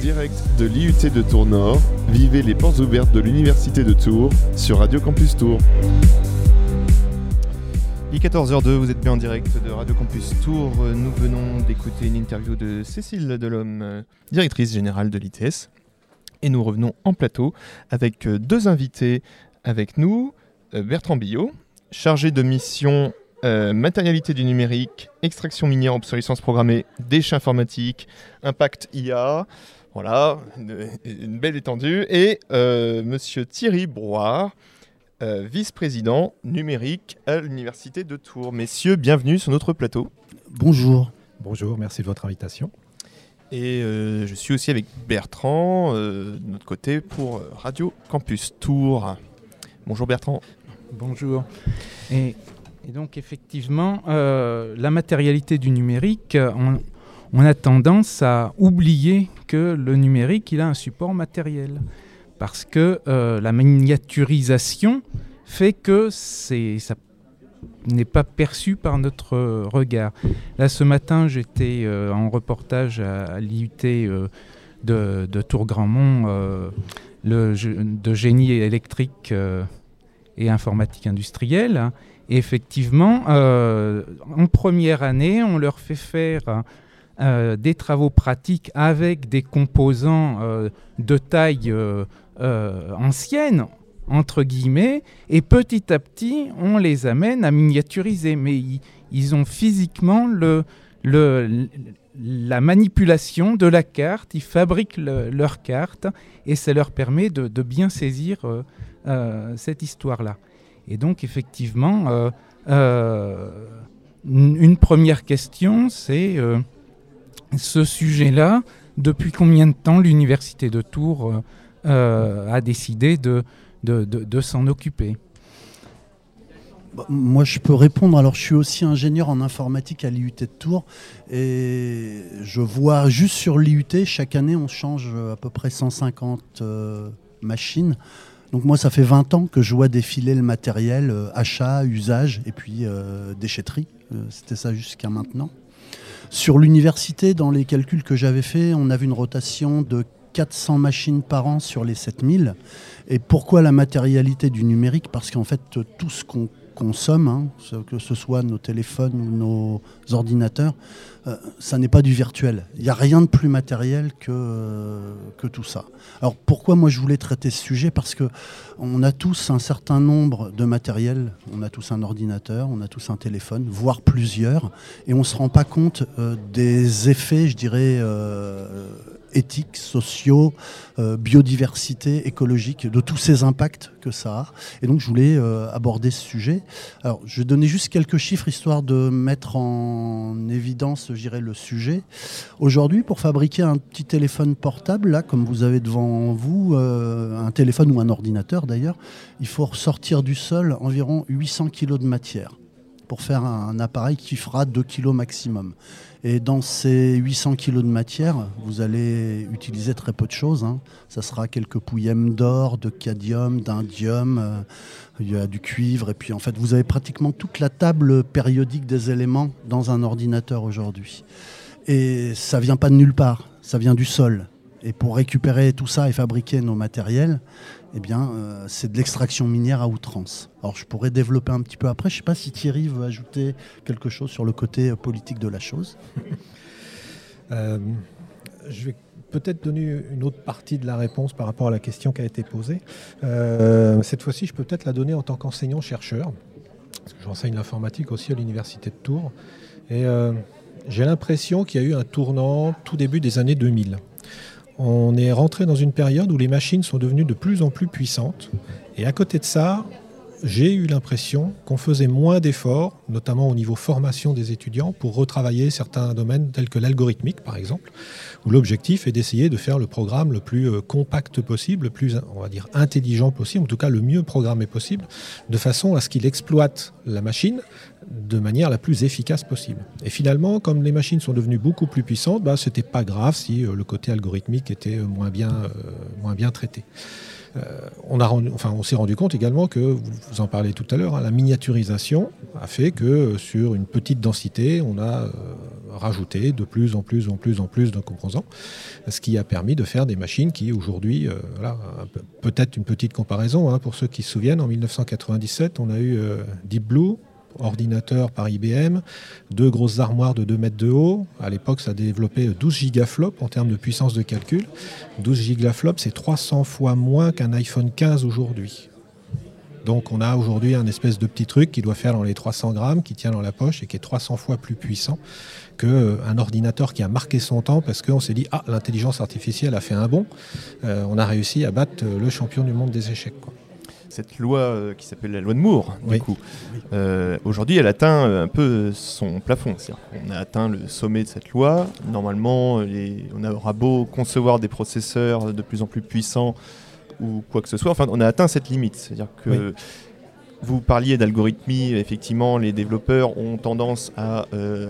direct de l'IUT de Tours Nord, vivez les portes ouvertes de l'Université de Tours sur Radio Campus Tours. Il est 14h02, vous êtes bien en direct de Radio Campus Tours. Nous venons d'écouter une interview de Cécile Delhomme, directrice générale de l'ITS. Et nous revenons en plateau avec deux invités avec nous. Bertrand Billot, chargé de mission matérialité du numérique, extraction minière, obsolescence programmée, déchets informatiques, impact IA. Voilà, une belle étendue. Et monsieur Thierry Brouard, vice-président numérique à l'Université de Tours. Messieurs, bienvenue sur notre plateau. Bonjour. Bonjour, merci de votre invitation. Et je suis aussi avec Bertrand, de notre côté, pour Radio Campus Tours. Bonjour Bertrand. Bonjour. Et donc effectivement, la matérialité du numérique, on a tendance à oublier que le numérique, il a un support matériel. Parce que la miniaturisation fait que ça n'est pas perçu par notre regard. Là, ce matin, j'étais en reportage à l'IUT de Tours-Grandmont, de génie électrique et informatique industrielle. Et effectivement, en première année, on leur fait faire des travaux pratiques avec des composants de taille ancienne, entre guillemets, et petit à petit, on les amène à miniaturiser. Mais ils ont physiquement la manipulation de la carte, ils fabriquent leur carte, et ça leur permet de bien saisir cette histoire-là. Et donc, effectivement, une première question, c'est ce sujet-là, depuis combien de temps l'Université de Tours a décidé de s'en occuper? Moi, je peux répondre. Alors, je suis aussi ingénieur en informatique à l'IUT de Tours et je vois juste sur l'IUT, chaque année, on change à peu près 150 machines. Donc moi, ça fait 20 ans que je vois défiler le matériel, achat, usage et puis déchetterie. C'était ça jusqu'à maintenant. Sur l'université, dans les calculs que j'avais faits, on avait une rotation de 400 machines par an sur les 7000. Et pourquoi la matérialité du numérique ? Parce qu'en fait, tout ce qu'on consomme, que ce soit nos téléphones ou nos ordinateurs, ça n'est pas du virtuel. Il n'y a rien de plus matériel que tout ça. Alors pourquoi moi je voulais traiter ce sujet ? Parce qu'on a tous un certain nombre de matériel, on a tous un ordinateur, on a tous un téléphone, voire plusieurs, et on ne se rend pas compte des effets, je dirais, éthiques, sociaux, biodiversité, écologique, de tous ces impacts que ça a. Et donc je voulais aborder ce sujet. Alors je vais donner juste quelques chiffres histoire de mettre en évidence, je dirais, le sujet. Aujourd'hui, pour fabriquer un petit téléphone portable, là, comme vous avez devant vous, un téléphone ou un ordinateur d'ailleurs, il faut ressortir du sol environ 800 kg de matière pour faire un appareil qui fera 2 kg maximum. Et dans ces 800 kg de matière, vous allez utiliser très peu de choses. Ça sera quelques pouillèmes d'or, de cadmium, d'indium, il y a du cuivre. Et puis en fait, vous avez pratiquement toute la table périodique des éléments dans un ordinateur aujourd'hui. Et ça ne vient pas de nulle part, ça vient du sol. Et pour récupérer tout ça et fabriquer nos matériels, eh bien, c'est de l'extraction minière à outrance. Alors, je pourrais développer un petit peu après. Je ne sais pas si Thierry veut ajouter quelque chose sur le côté politique de la chose. Je vais peut-être donner une autre partie de la réponse par rapport à la question qui a été posée. Cette fois-ci, je peux peut-être la donner en tant qu'enseignant-chercheur, parce que j'enseigne l'informatique aussi à l'Université de Tours. Et j'ai l'impression qu'il y a eu un tournant tout début des années 2000. On est rentré dans une période où les machines sont devenues de plus en plus puissantes. Et à côté de ça, j'ai eu l'impression qu'on faisait moins d'efforts, notamment au niveau formation des étudiants, pour retravailler certains domaines tels que l'algorithmique, par exemple, où l'objectif est d'essayer de faire le programme le plus compact possible, le plus, on va dire, intelligent possible, en tout cas le mieux programmé possible, de façon à ce qu'il exploite la machine de manière la plus efficace possible. Et finalement, comme les machines sont devenues beaucoup plus puissantes, ce n'était pas grave si le côté algorithmique était moins bien traité. On s'est rendu compte également que, vous en parlez tout à l'heure, la miniaturisation a fait que sur une petite densité, on a rajouté de plus en plus de composants, ce qui a permis de faire des machines qui aujourd'hui, peut-être une petite comparaison, pour ceux qui se souviennent, en 1997, on a eu Deep Blue, ordinateur par IBM, 2 grosses armoires de 2 mètres de haut. À l'époque, ça a développé 12 gigaflops en termes de puissance de calcul. 12 gigaflops, c'est 300 fois moins qu'un iPhone 15 aujourd'hui. Donc on a aujourd'hui un espèce de petit truc qui doit faire dans les 300 grammes, qui tient dans la poche et qui est 300 fois plus puissant qu'un ordinateur qui a marqué son temps parce qu'on s'est dit « Ah, l'intelligence artificielle a fait un bond, on a réussi à battre le champion du monde des échecs ». Cette loi qui s'appelle la loi de Moore, du coup, aujourd'hui, elle atteint un peu son plafond. C'est-à-dire qu'on a atteint le sommet de cette loi. Normalement, on aura beau concevoir des processeurs de plus en plus puissants ou quoi que ce soit. Enfin, on a atteint cette limite. C'est-à-dire que vous parliez d'algorithmie. Effectivement, les développeurs ont tendance à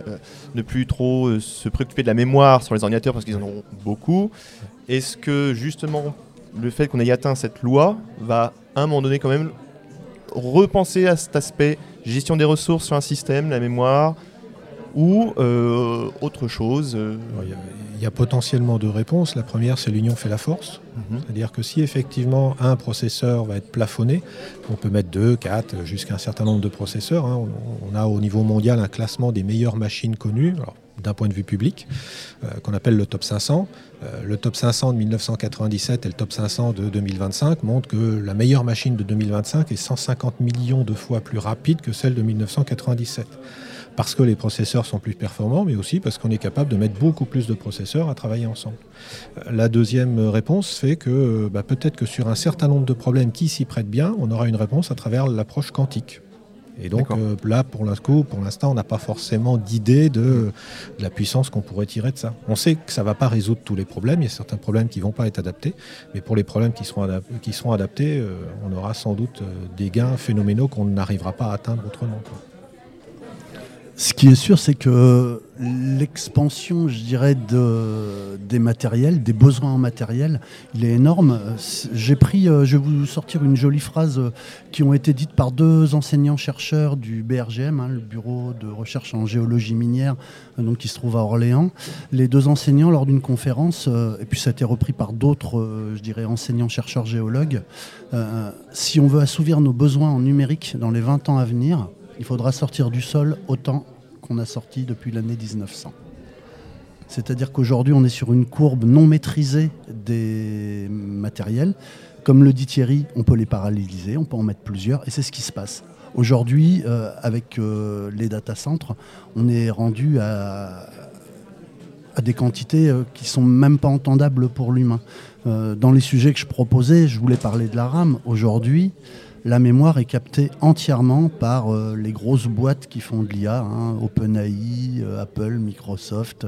ne plus trop se préoccuper de la mémoire sur les ordinateurs parce qu'ils en ont beaucoup. Est-ce que, justement, le fait qu'on ait atteint cette loi va à un moment donné quand même repenser à cet aspect gestion des ressources sur un système, la mémoire ou autre chose Il y a potentiellement 2 réponses. La première, c'est l'union fait la force. C'est-à-dire que si effectivement un processeur va être plafonné, on peut mettre 2, 4, jusqu'à un certain nombre de processeurs. On a au niveau mondial un classement des meilleures machines connues. Alors, d'un point de vue public, qu'on appelle le top 500. Le top 500 de 1997 et le top 500 de 2025 montrent que la meilleure machine de 2025 est 150 millions de fois plus rapide que celle de 1997. Parce que les processeurs sont plus performants, mais aussi parce qu'on est capable de mettre beaucoup plus de processeurs à travailler ensemble. La deuxième réponse fait que peut-être que sur un certain nombre de problèmes qui s'y prêtent bien, on aura une réponse à travers l'approche quantique. Et donc là, pour l'instant, on n'a pas forcément d'idée de la puissance qu'on pourrait tirer de ça. On sait que ça ne va pas résoudre tous les problèmes. Il y a certains problèmes qui ne vont pas être adaptés. Mais pour les problèmes qui seront adaptés, on aura sans doute des gains phénoménaux qu'on n'arrivera pas à atteindre autrement. Ce qui est sûr, c'est que l'expansion, je dirais, des matériels, des besoins en matériel, il est énorme. Je vais vous sortir une jolie phrase qui ont été dites par 2 enseignants-chercheurs du BRGM, le Bureau de recherche en géologie minière, donc qui se trouve à Orléans. Les 2 enseignants, lors d'une conférence, et puis ça a été repris par d'autres, je dirais, enseignants-chercheurs géologues, si on veut assouvir nos besoins en numérique dans les 20 ans à venir, il faudra sortir du sol autant qu'on a sorti depuis l'année 1900. C'est-à-dire qu'aujourd'hui, on est sur une courbe non maîtrisée des matériels. Comme le dit Thierry, on peut les paralléliser, on peut en mettre plusieurs, et c'est ce qui se passe. Aujourd'hui, avec les data centers, on est rendu à des quantités qui ne sont même pas entendables pour l'humain. Dans les sujets que je proposais, je voulais parler de la RAM. Aujourd'hui, la mémoire est captée entièrement par les grosses boîtes qui font de l'IA, OpenAI, Apple, Microsoft.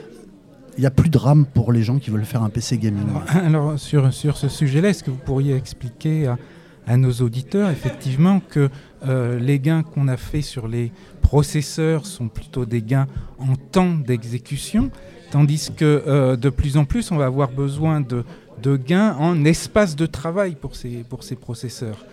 Il n'y a plus de RAM pour les gens qui veulent faire un PC gaming. Alors sur ce sujet-là, est-ce que vous pourriez expliquer à nos auditeurs effectivement que les gains qu'on a fait sur les processeurs sont plutôt des gains en temps d'exécution, tandis que de plus en plus on va avoir besoin de gains en espace de travail pour ces processeurs.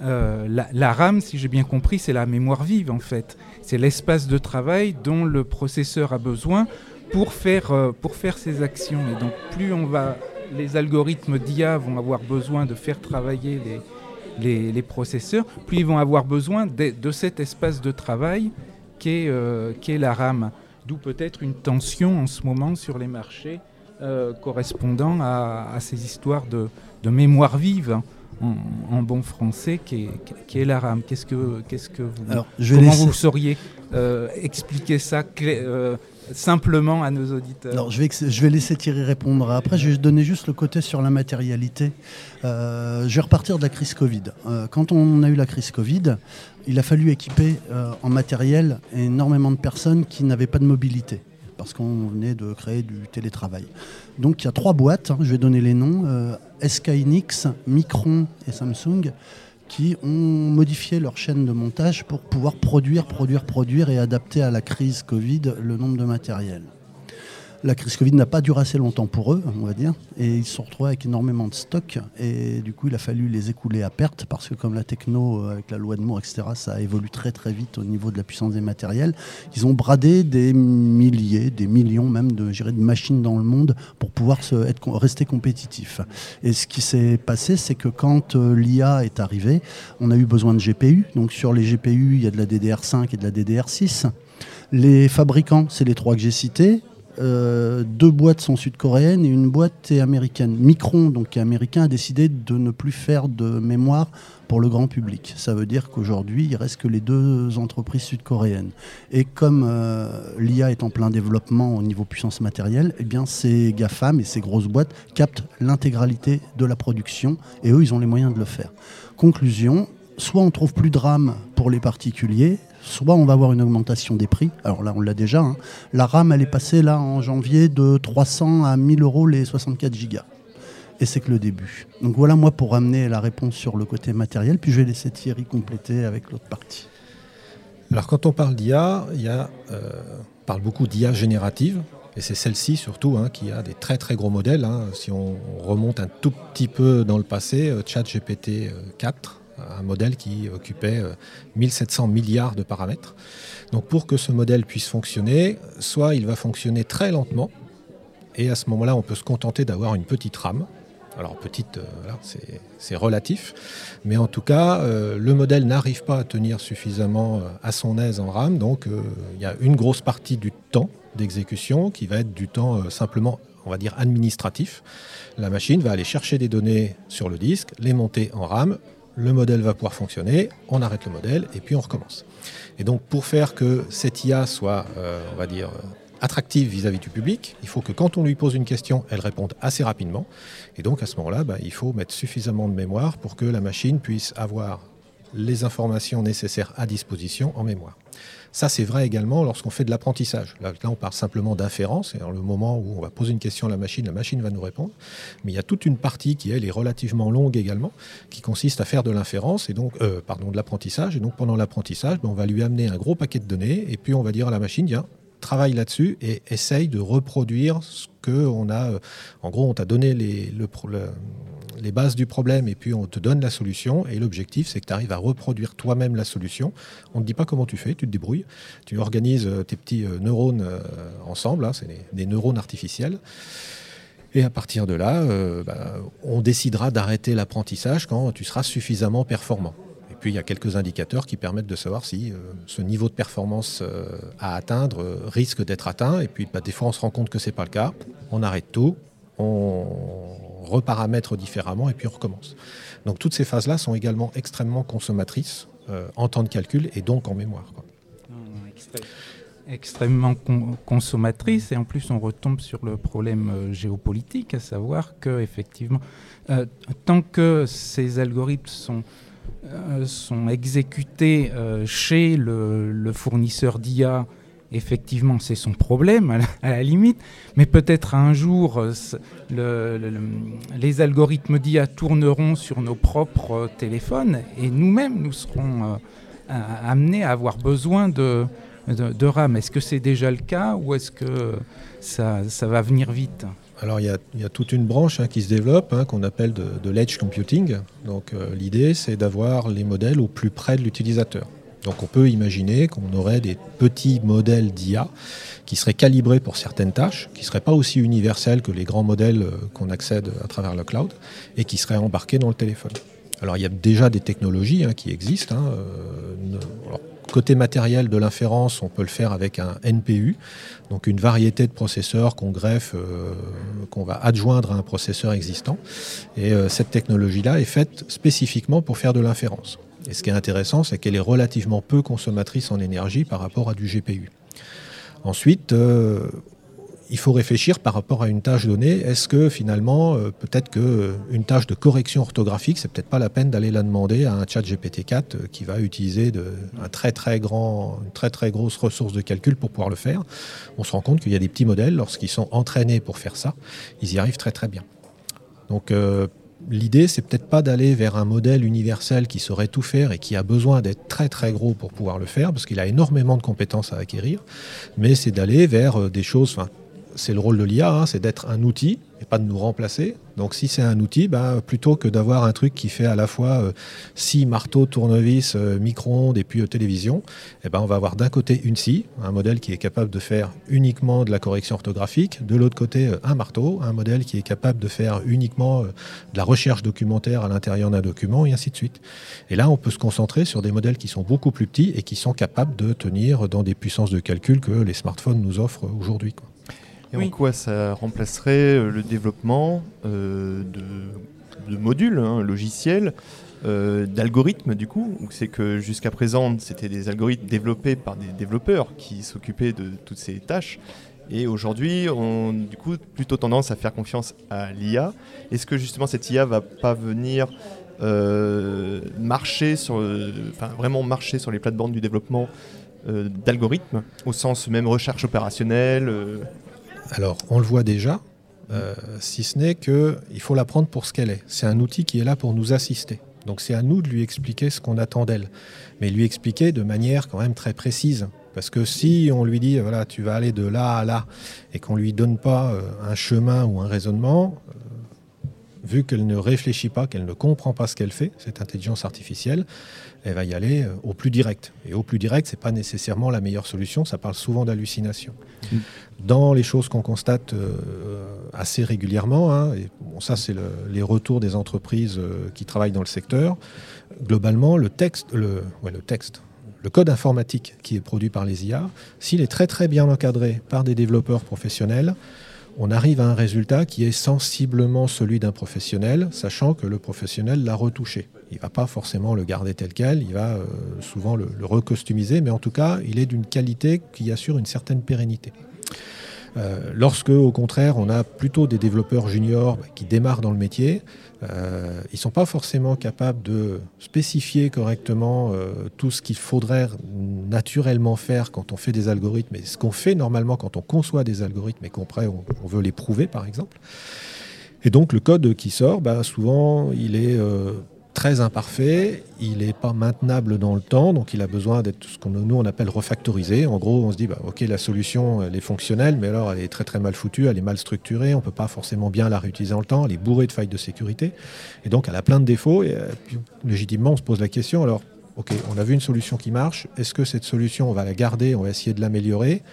La RAM, si j'ai bien compris, c'est la mémoire vive en fait. C'est l'espace de travail dont le processeur a besoin pour faire ses actions. Et donc plus les algorithmes d'IA vont avoir besoin de faire travailler les processeurs, plus ils vont avoir besoin de cet espace de travail qu'est la RAM. D'où peut-être une tension en ce moment sur les marchés correspondant à ces histoires de mémoire vive. En bon français, qui est la RAM. Qu'est-ce que vous... Alors, vous sauriez expliquer ça simplement à nos auditeurs? Alors, je vais laisser Thierry répondre. Après, je vais donner juste le côté sur la matérialité. Je vais repartir de la crise Covid. Quand on a eu la crise Covid, il a fallu équiper en matériel énormément de personnes qui n'avaient pas de mobilité, parce qu'on venait de créer du télétravail. Donc il y a 3 boîtes, je vais donner les noms, SK Hynix, Micron et Samsung, qui ont modifié leur chaîne de montage pour pouvoir produire et adapter à la crise Covid le nombre de matériel. La crise Covid n'a pas duré assez longtemps pour eux, on va dire, et ils se sont retrouvés avec énormément de stocks, et du coup il a fallu les écouler à perte, parce que comme la techno, avec la loi de Moore, etc., ça évolue très très vite au niveau de la puissance des matériels. Ils ont bradé des milliers, des millions même de machines dans le monde pour pouvoir rester compétitifs. Et ce qui s'est passé, c'est que quand l'IA est arrivée, on a eu besoin de GPU, donc sur les GPU il y a de la DDR5 et de la DDR6. Les fabricants, c'est les 3 que j'ai cités. 2 boîtes sont sud-coréennes et une boîte est américaine. Micron, donc qui est américain, a décidé de ne plus faire de mémoire pour le grand public. Ça veut dire qu'aujourd'hui, il reste que les 2 entreprises sud-coréennes. Et comme l'IA est en plein développement au niveau puissance matérielle, eh bien ces GAFAM et ces grosses boîtes captent l'intégralité de la production et eux, ils ont les moyens de le faire. Conclusion, soit on trouve plus de RAM pour les particuliers, soit on va avoir une augmentation des prix. Alors là, on l'a déjà. La RAM, elle est passée là en janvier de 300 à 1000 € les 64 gigas. Et c'est que le début. Donc voilà, moi, pour amener la réponse sur le côté matériel. Puis je vais laisser Thierry compléter avec l'autre partie. Alors quand on parle d'IA, on parle beaucoup d'IA générative. Et c'est celle-ci surtout qui a des très très gros modèles. Si on remonte un tout petit peu dans le passé, ChatGPT 4, un modèle qui occupait 1700 milliards de paramètres. Donc pour que ce modèle puisse fonctionner, soit il va fonctionner très lentement, et à ce moment-là, on peut se contenter d'avoir une petite RAM. Alors petite, c'est relatif, mais en tout cas, le modèle n'arrive pas à tenir suffisamment à son aise en RAM, donc il y a une grosse partie du temps d'exécution qui va être du temps simplement, on va dire, administratif. La machine va aller chercher des données sur le disque, les monter en RAM, le modèle va pouvoir fonctionner, on arrête le modèle et puis on recommence. Et donc pour faire que cette IA soit, on va dire, attractive vis-à-vis du public, il faut que quand on lui pose une question, elle réponde assez rapidement. Et donc à ce moment-là, il faut mettre suffisamment de mémoire pour que la machine puisse avoir les informations nécessaires à disposition en mémoire. Ça, c'est vrai également lorsqu'on fait de l'apprentissage. Là, on parle simplement d'inférence, et dans le moment où on va poser une question à la machine va nous répondre. Mais il y a toute une partie qui, elle, est relativement longue également, qui consiste à faire de l'inférence, et donc, de l'apprentissage. Et donc, pendant l'apprentissage, on va lui amener un gros paquet de données, et puis on va dire à la machine, tiens, travaille là-dessus et essaye de reproduire ce qu'on a. En gros, on t'a donné les bases du problème et puis on te donne la solution. Et l'objectif, c'est que tu arrives à reproduire toi-même la solution. On ne te dit pas comment tu fais, tu te débrouilles. Tu organises tes petits neurones ensemble, c'est des neurones artificiels. Et à partir de là, on décidera d'arrêter l'apprentissage quand tu seras suffisamment performant. Puis il y a quelques indicateurs qui permettent de savoir si ce niveau de performance à atteindre risque d'être atteint. Et puis des fois on se rend compte que ce n'est pas le cas. On arrête tout, on reparamètre différemment et puis on recommence. Donc toutes ces phases-là sont également extrêmement consommatrices en temps de calcul et donc en mémoire. Extrêmement consommatrice, et en plus on retombe sur le problème géopolitique, à savoir que effectivement, tant que ces algorithmes sont exécutés chez le fournisseur d'IA, effectivement c'est son problème à la limite, mais peut-être un jour les algorithmes d'IA tourneront sur nos propres téléphones et nous-mêmes nous serons amenés à avoir besoin de RAM. Est-ce que c'est déjà le cas ou est-ce que ça va venir vite ? Alors il y a toute une branche qui se développe, qu'on appelle de l'edge computing. Donc l'idée, c'est d'avoir les modèles au plus près de l'utilisateur. Donc on peut imaginer qu'on aurait des petits modèles d'IA qui seraient calibrés pour certaines tâches, qui ne seraient pas aussi universels que les grands modèles qu'on accède à travers le cloud, et qui seraient embarqués dans le téléphone. Alors il y a déjà des technologies qui existent. Alors, côté matériel de l'inférence, on peut le faire avec un NPU, donc une variété de processeurs qu'on greffe, qu'on va adjoindre à un processeur existant. Et cette technologie-là est faite spécifiquement pour faire de l'inférence. Et ce qui est intéressant, c'est qu'elle est relativement peu consommatrice en énergie par rapport à du GPU. Ensuite, il faut réfléchir par rapport à une tâche donnée. Est-ce que finalement, peut-être qu'une tâche de correction orthographique, c'est peut-être pas la peine d'aller la demander à un chat GPT-4 qui va utiliser une très très grosse ressource de calcul pour pouvoir le faire. On se rend compte qu'il y a des petits modèles, lorsqu'ils sont entraînés pour faire ça, ils y arrivent très très bien. Donc l'idée, c'est peut-être pas d'aller vers un modèle universel qui saurait tout faire et qui a besoin d'être très très gros pour pouvoir le faire, parce qu'il a énormément de compétences à acquérir, mais c'est d'aller vers des choses... c'est le rôle de l'IA, c'est d'être un outil et pas de nous remplacer. Donc si c'est un outil, plutôt que d'avoir un truc qui fait à la fois scie, marteau, tournevis, micro-ondes et puis télévision, on va avoir d'un côté une scie, un modèle qui est capable de faire uniquement de la correction orthographique, de l'autre côté un marteau, un modèle qui est capable de faire uniquement de la recherche documentaire à l'intérieur d'un document et ainsi de suite. Et là, on peut se concentrer sur des modèles qui sont beaucoup plus petits et qui sont capables de tenir dans des puissances de calcul que les smartphones nous offrent aujourd'hui, quoi. Et en quoi ça remplacerait le développement de modules logiciels, d'algorithmes du coup? C'est que jusqu'à présent, c'était des algorithmes développés par des développeurs qui s'occupaient de toutes ces tâches. Et aujourd'hui, on du coup plutôt tendance à faire confiance à l'IA. Est-ce que justement cette IA va pas venir vraiment marcher sur les plates-bandes du développement d'algorithmes, au sens même recherche opérationnelle Alors, on le voit déjà, si ce n'est qu'il faut la prendre pour ce qu'elle est. C'est un outil qui est là pour nous assister. Donc c'est à nous de lui expliquer ce qu'on attend d'elle. Mais lui expliquer de manière quand même très précise. Parce que si on lui dit, voilà, tu vas aller de là à là, et qu'on ne lui donne pas un chemin ou un raisonnement, vu qu'elle ne réfléchit pas, qu'elle ne comprend pas ce qu'elle fait, cette intelligence artificielle, elle va y aller au plus direct. Et au plus direct, ce n'est pas nécessairement la meilleure solution, ça parle souvent d'hallucination. Dans les choses qu'on constate assez régulièrement, et bon, ça c'est les retours des entreprises qui travaillent dans le secteur, globalement le code informatique qui est produit par les IA, s'il est très très bien encadré par des développeurs professionnels, on arrive à un résultat qui est sensiblement celui d'un professionnel, sachant que le professionnel l'a retouché. Il ne va pas forcément le garder tel quel, il va souvent le recostumiser, mais en tout cas, il est d'une qualité qui assure une certaine pérennité. Lorsque, au contraire, on a plutôt des développeurs juniors qui démarrent dans le métier, ils ne sont pas forcément capables de spécifier correctement tout ce qu'il faudrait naturellement faire quand on fait des algorithmes et ce qu'on fait normalement quand on conçoit des algorithmes et qu'après on veut les prouver, par exemple. Et donc le code qui sort, souvent il est très imparfait, il n'est pas maintenable dans le temps, donc il a besoin d'être ce nous on appelle refactorisé. En gros, on se dit, ok, la solution elle est fonctionnelle, mais alors elle est très très mal foutue, elle est mal structurée, on ne peut pas forcément bien la réutiliser dans le temps, elle est bourrée de failles de sécurité, et donc elle a plein de défauts, et puis, légitimement on se pose la question, alors ok, on a vu une solution qui marche, est-ce que cette solution on va la garder, on va essayer de l'améliorer?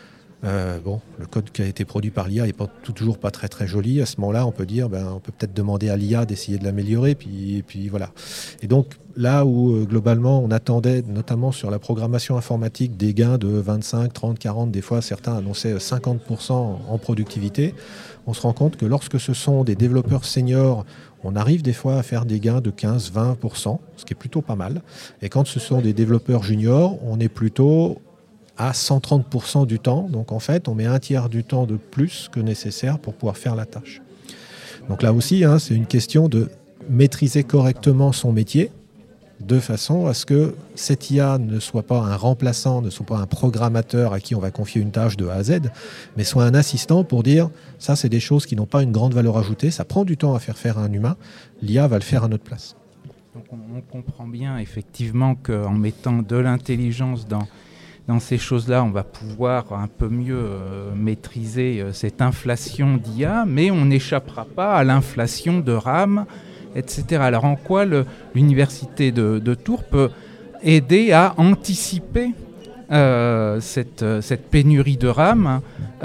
Le code qui a été produit par l'IA n'est toujours pas très très joli. À ce moment-là, on peut dire, on peut peut-être demander à l'IA d'essayer de l'améliorer, puis voilà. Et donc là où globalement on attendait, notamment sur la programmation informatique, des gains de 25, 30, 40, des fois certains annonçaient 50% en productivité, on se rend compte que lorsque ce sont des développeurs seniors, on arrive des fois à faire des gains de 15-20%, ce qui est plutôt pas mal. Et quand ce sont des développeurs juniors, on est plutôt à 130% du temps. Donc en fait, on met un tiers du temps de plus que nécessaire pour pouvoir faire la tâche. Donc là aussi, c'est une question de maîtriser correctement son métier de façon à ce que cette IA ne soit pas un remplaçant, ne soit pas un programmateur à qui on va confier une tâche de A à Z, mais soit un assistant pour dire ça, c'est des choses qui n'ont pas une grande valeur ajoutée, ça prend du temps à faire un humain, l'IA va le faire à notre place. Donc on comprend bien effectivement qu'en mettant de l'intelligence dans ces choses-là, on va pouvoir un peu mieux maîtriser cette inflation d'IA, mais on n'échappera pas à l'inflation de RAM, etc. Alors en quoi l'université de Tours peut aider à anticiper cette pénurie de RAM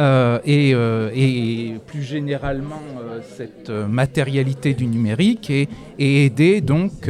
et plus généralement cette matérialité du numérique et aider donc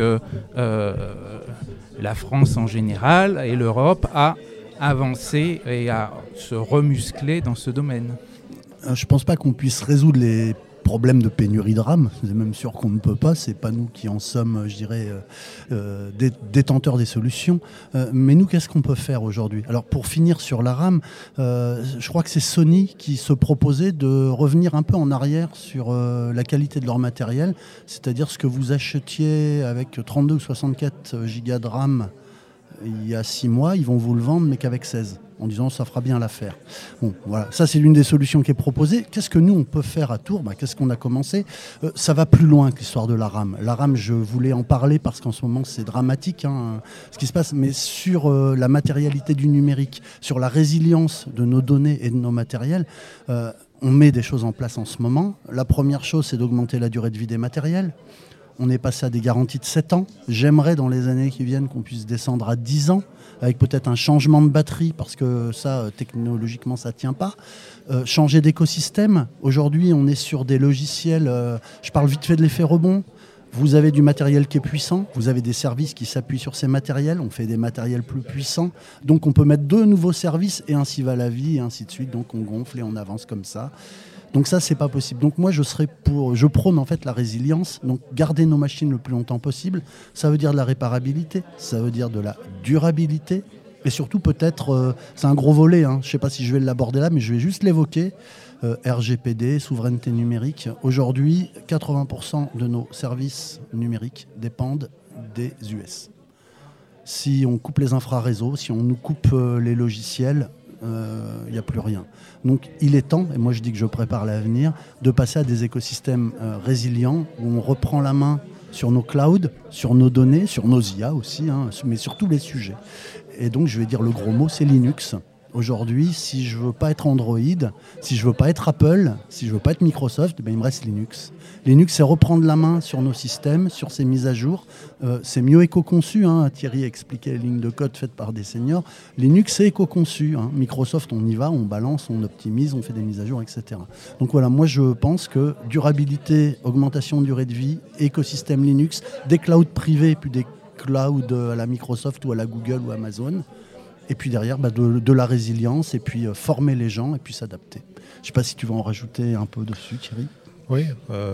la France en général et l'Europe à avancer et à se remuscler dans ce domaine? Je ne pense pas qu'on puisse résoudre les problèmes de pénurie de RAM. C'est même sûr qu'on ne peut pas. Ce n'est pas nous qui en sommes, je dirais, détenteurs des solutions. Mais nous, qu'est-ce qu'on peut faire aujourd'hui? Alors, pour finir sur la RAM, je crois que c'est Sony qui se proposait de revenir un peu en arrière sur la qualité de leur matériel. C'est-à-dire ce que vous achetiez avec 32 ou 64 gigas de RAM il y a 6 mois, ils vont vous le vendre, mais qu'avec 16, en disant ça fera bien l'affaire. Bon, voilà, ça c'est l'une des solutions qui est proposée. Qu'est-ce que nous on peut faire à Tours? Qu'est-ce qu'on a commencé? Ça va plus loin que l'histoire de la RAM. La RAM, je voulais en parler parce qu'en ce moment c'est dramatique ce qui se passe, mais sur la matérialité du numérique, sur la résilience de nos données et de nos matériels, on met des choses en place en ce moment. La première chose, c'est d'augmenter la durée de vie des matériels. On est passé à des garanties de 7 ans. J'aimerais dans les années qui viennent qu'on puisse descendre à 10 ans, avec peut-être un changement de batterie, parce que ça, technologiquement, ça ne tient pas. Changer d'écosystème. Aujourd'hui, on est sur des logiciels, je parle vite fait de l'effet rebond. Vous avez du matériel qui est puissant, vous avez des services qui s'appuient sur ces matériels, on fait des matériels plus puissants, donc on peut mettre 2 nouveaux services et ainsi va la vie et ainsi de suite, donc on gonfle et on avance comme ça. Donc ça, c'est pas possible. Donc moi, je prône en fait la résilience, donc garder nos machines le plus longtemps possible. Ça veut dire de la réparabilité, ça veut dire de la durabilité, et surtout peut-être, c'est un gros volet, je ne sais pas si je vais l'aborder là, mais je vais juste l'évoquer. RGPD, souveraineté numérique. Aujourd'hui, 80% de nos services numériques dépendent des US. Si on coupe les infraréseaux, si on nous coupe les logiciels, il n'y a plus rien. Donc il est temps, et moi je dis que je prépare l'avenir, de passer à des écosystèmes résilients où on reprend la main sur nos clouds, sur nos données, sur nos IA aussi, mais sur tous les sujets. Et donc je vais dire le gros mot, c'est Linux. Aujourd'hui, si je ne veux pas être Android, si je ne veux pas être Apple, si je ne veux pas être Microsoft, il me reste Linux. Linux, c'est reprendre la main sur nos systèmes, sur ces mises à jour. C'est mieux éco-conçu. Thierry expliquait les lignes de code faites par des seniors. Linux, c'est éco-conçu. Microsoft, on y va, on balance, on optimise, on fait des mises à jour, etc. Donc voilà, moi je pense que durabilité, augmentation de durée de vie, écosystème Linux, des clouds privés, puis des clouds à la Microsoft ou à la Google ou Amazon. Et puis derrière, de la résilience, et puis former les gens, et puis s'adapter. Je ne sais pas si tu veux en rajouter un peu dessus, Thierry. Oui,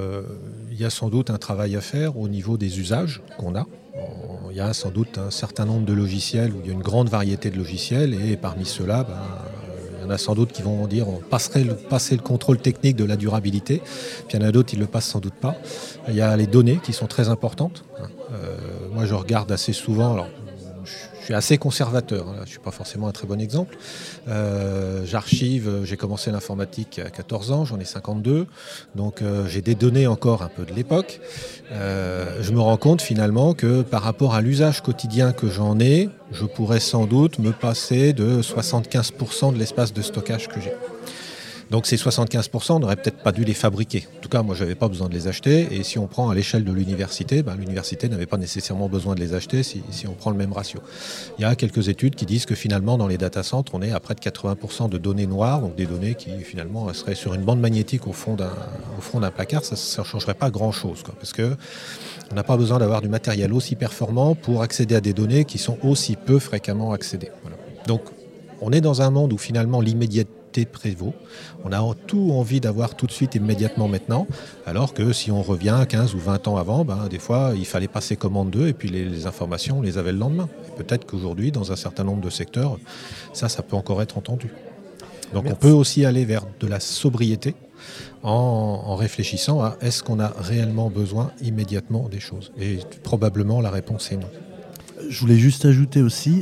il y a sans doute un travail à faire au niveau des usages qu'on a. Il y a sans doute un certain nombre de logiciels où il y a une grande variété de logiciels, et parmi ceux-là, il y en a sans doute qui vont dire on passer le contrôle technique de la durabilité, puis il y en a d'autres qui ne le passent sans doute pas. Il y a les données qui sont très importantes. Moi, je regarde assez souvent... Alors, je suis assez conservateur, je ne suis pas forcément un très bon exemple. J'archive, j'ai commencé l'informatique à 14 ans, j'en ai 52, donc j'ai des données encore un peu de l'époque. Je me rends compte finalement que par rapport à l'usage quotidien que j'en ai, je pourrais sans doute me passer de 75% de l'espace de stockage que j'ai. Donc ces 75%, on n'aurait peut-être pas dû les fabriquer. En tout cas, moi, je n'avais pas besoin de les acheter. Et si on prend à l'échelle de l'université, l'université n'avait pas nécessairement besoin de les acheter si on prend le même ratio. Il y a quelques études qui disent que finalement, dans les data centres, on est à près de 80% de données noires, donc des données qui finalement seraient sur une bande magnétique au fond d'un placard. Ça ne changerait pas grand-chose, parce que on n'a pas besoin d'avoir du matériel aussi performant pour accéder à des données qui sont aussi peu fréquemment accédées. Voilà. Donc, on est dans un monde où finalement l'immédiateté prévaut. On a tout envie d'avoir tout de suite, immédiatement maintenant, alors que si on revient 15 ou 20 ans avant, des fois, il fallait passer commande d'eux et puis les informations, on les avait le lendemain. Et peut-être qu'aujourd'hui, dans un certain nombre de secteurs, ça peut encore être entendu. Donc on peut aussi aller vers de la sobriété en réfléchissant à est-ce qu'on a réellement besoin immédiatement des choses. Et probablement, la réponse est non. Je voulais juste ajouter aussi,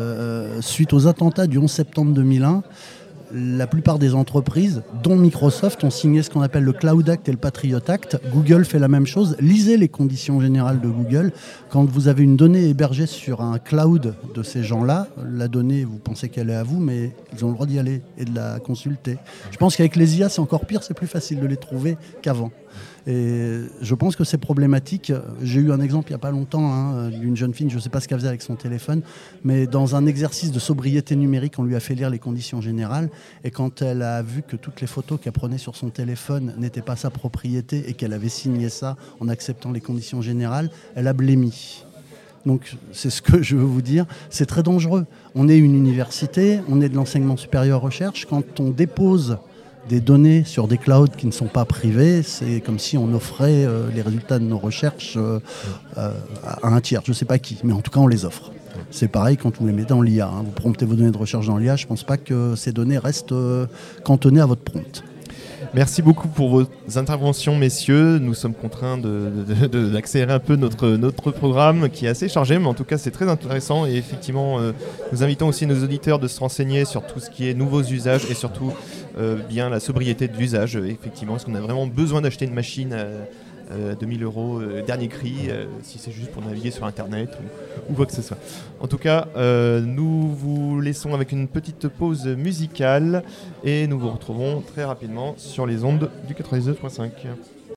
suite aux attentats du 11 septembre 2001, la plupart des entreprises, dont Microsoft, ont signé ce qu'on appelle le Cloud Act et le Patriot Act. Google fait la même chose. Lisez les conditions générales de Google. Quand vous avez une donnée hébergée sur un cloud de ces gens-là, la donnée, vous pensez qu'elle est à vous, mais ils ont le droit d'y aller et de la consulter. Je pense qu'avec les IA, c'est encore pire, c'est plus facile de les trouver qu'avant. Et je pense que c'est problématique. J'ai eu un exemple il n'y a pas longtemps d'une jeune fille, je ne sais pas ce qu'elle faisait avec son téléphone, mais dans un exercice de sobriété numérique, on lui a fait lire les conditions générales. Et quand elle a vu que toutes les photos qu'elle prenait sur son téléphone n'étaient pas sa propriété et qu'elle avait signé ça en acceptant les conditions générales, elle a blémi. Donc c'est ce que je veux vous dire, c'est très dangereux. On est une université, on est de l'enseignement supérieur recherche. Quand on dépose des données sur des clouds qui ne sont pas privés, c'est comme si on offrait les résultats de nos recherches à un tiers. Je ne sais pas qui, mais en tout cas on les offre. C'est pareil quand vous les mettez dans l'IA. Vous promptez vos données de recherche dans l'IA, je ne pense pas que ces données restent cantonnées à votre prompt. Merci beaucoup pour vos interventions, messieurs. Nous sommes contraints d'accélérer un peu notre programme qui est assez chargé, mais en tout cas c'est très intéressant. Et effectivement, nous invitons aussi nos auditeurs de se renseigner sur tout ce qui est nouveaux usages et surtout bien la sobriété de l'usage. Effectivement, est-ce qu'on a vraiment besoin d'acheter une machine 2 000 € dernier cri, si c'est juste pour naviguer sur Internet ou quoi que ce soit. En tout cas, nous vous laissons avec une petite pause musicale et nous vous retrouvons très rapidement sur les ondes du 99.5.